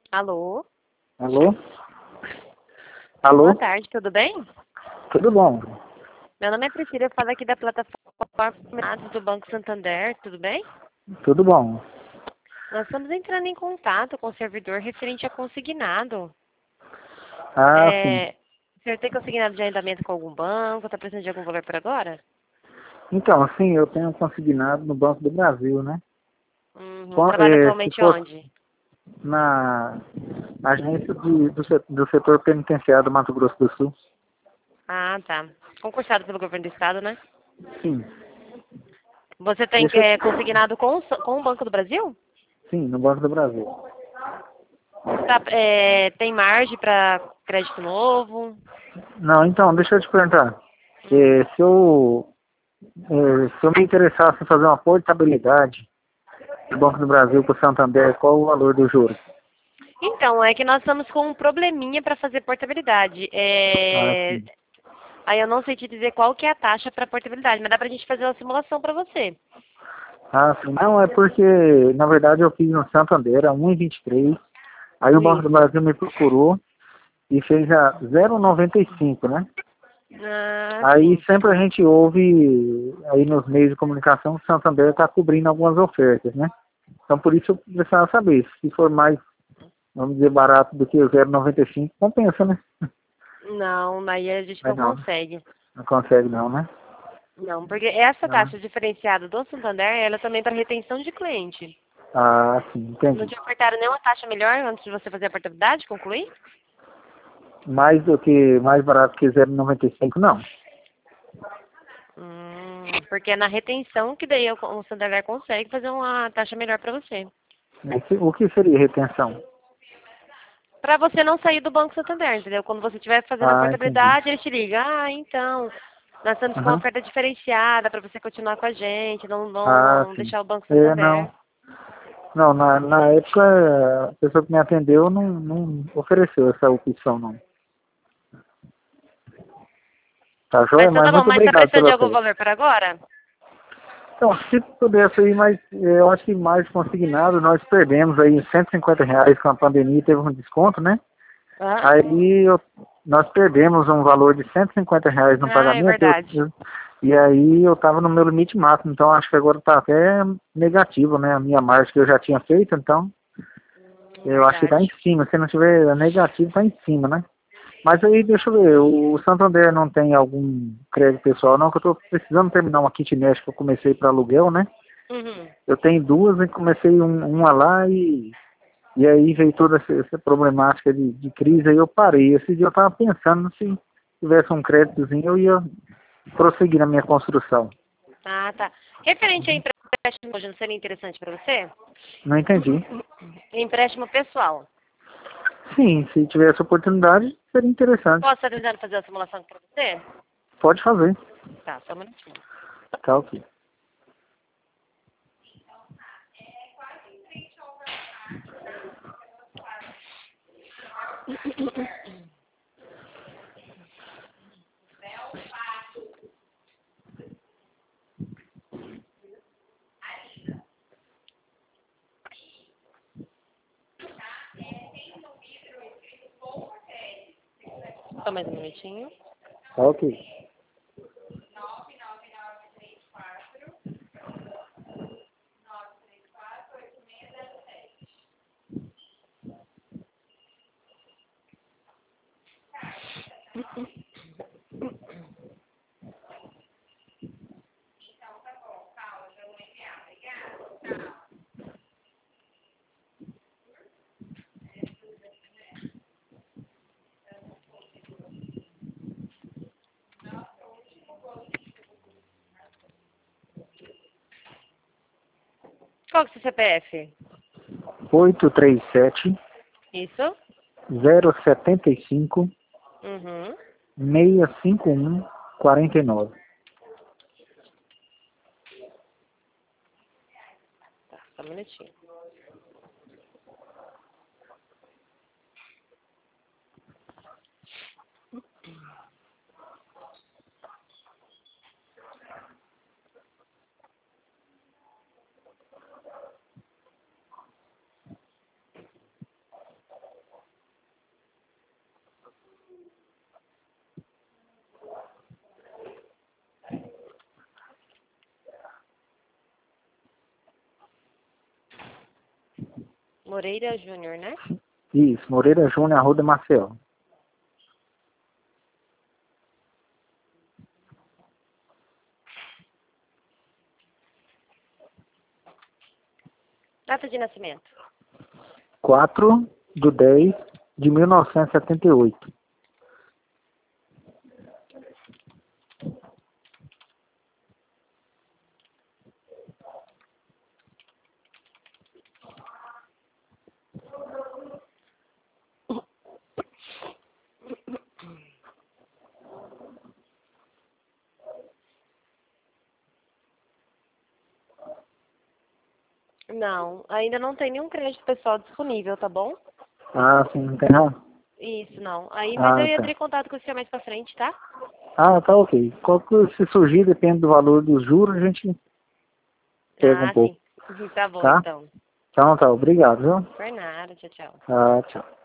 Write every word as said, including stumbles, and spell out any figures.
Alô? Alô? Alô? Boa tarde, tudo bem? Tudo bom? Meu nome é Priscila, eu falo aqui da plataforma do Banco Santander, tudo bem? Tudo bom. Nós estamos entrando em contato com o servidor referente a consignado. Ah, sim. É, o senhor tem consignado de arrendamento com algum banco? Está precisando de algum valor por agora? Então, sim, eu tenho consignado no Banco do Brasil, né? Uhum. Com- Trabalha eh, se atualmente fosse onde? na agência de- do, se- do setor penitenciário do Mato Grosso do Sul. Ah, tá. Concursado pelo governo do estado, né? Sim. Você tem Deixa eu... é, consignado com, o Sa- com o Banco do Brasil? Sim, no Banco do Brasil. Tá, é, tem margem para crédito novo? Não, então, deixa eu te perguntar. Hum. Eh, se eu eh, se eu me interessasse em fazer uma portabilidade do Banco do Brasil para o Santander, qual o valor do juro? Então, é que nós estamos com um probleminha para fazer portabilidade. Ah, É, sim. Aí eu não sei te dizer qual que é a taxa para portabilidade, mas dá pra gente fazer uma simulação para você. Ah, sim. Não, é porque, na verdade, eu fiz no Santander a um e vinte e três. Aí o Banco do Isso. Brasil me procurou e fez a zero vírgula noventa e cinco, né? Ah, Aí sim. sempre a gente ouve aí nos meios de comunicação que o Santander está cobrindo algumas ofertas, né? Então por isso eu precisava saber, se for mais, vamos dizer, barato do que o zero vírgula noventa e cinco, compensa, né? Não, aí a gente Mas não não, consegue. não consegue não, né? Não, porque essa Não. taxa diferenciada do Santander, ela é também para retenção de cliente. Ah, sim, Não entendi. te ofertaram nenhuma taxa melhor antes de você fazer a portabilidade, concluir? Mais do que, mais barato que zero vírgula noventa e cinco, não. Hum, porque é na retenção que daí o o Santander consegue fazer uma taxa melhor para você. O que, o que seria retenção? Para você não sair do Banco Santander, entendeu? Quando você estiver fazendo a Ah, entendi. portabilidade, ele te liga, ah, então, nós estamos com uma Aham. oferta diferenciada para você continuar com a gente, não, não, Ah, não sim. deixar o Banco É, Santander. não. Não, na, na época, a pessoa que me atendeu não, não ofereceu essa opção, não. Tá Mas joia? então Mas tá bom, muito mas está obrigado precisando pelo de algum apoio. valor para agora? Então, se pudesse aí, mas eh, eu acho que mais consignado, nós perdemos aí cento e cinquenta reais com a pandemia, teve um desconto, né? Ah, Aí eu- nós perdemos um valor de cento e cinquenta reais no ah, é pagamento, eu- verdade. eu- e aí eu estava no meu limite máximo, então acho que agora está até negativo, né? A minha margem que eu já tinha feito, então Hum, eu acho que está em verdade. cima. Se não tiver negativo, está em cima, né? Mas aí, deixa eu ver, o Santander não tem algum crédito pessoal, não, que eu estou precisando terminar uma kitnet que eu comecei para aluguel, né? Uhum. Eu tenho duas e comecei um, uma lá e, e aí veio toda essa, essa problemática de, de crise, aí eu parei. Esse dia eu estava pensando se tivesse um créditozinho, eu ia prosseguir na minha construção. Ah, tá. Referente a empréstimo, hoje não seria interessante para você? Não entendi. Empréstimo pessoal. Sim, se tivesse oportunidade, seria interessante. Posso estar tentando fazer a simulação para você? Pode fazer. Tá, só um minutinho. Tá ok. Só mais um minutinho. Tá ok. Qual que é o seu C P F? oito três sete, Isso? zero sete cinco, Uhum. seis cinco um, quatro nove. Tá, só um minutinho. Moreira Júnior, né? Isso, Moreira Júnior, Arruda Maceió. Data de nascimento. quatro de dez de mil novecentos e setenta e oito. Não, ainda não tem nenhum crédito pessoal disponível, tá bom? Ah, sim, não tem não? Isso, não. Aí, mas Ah, eu ia tá. entrar em contato com o senhor mais pra frente, tá? Ah, tá ok. Qual que se surgir, depende do valor dos juros, a gente pega um Ah, pouco, sim. Tá bom, tá? então. Então tá, obrigado, viu? Por nada, tchau, tchau. Ah, tchau.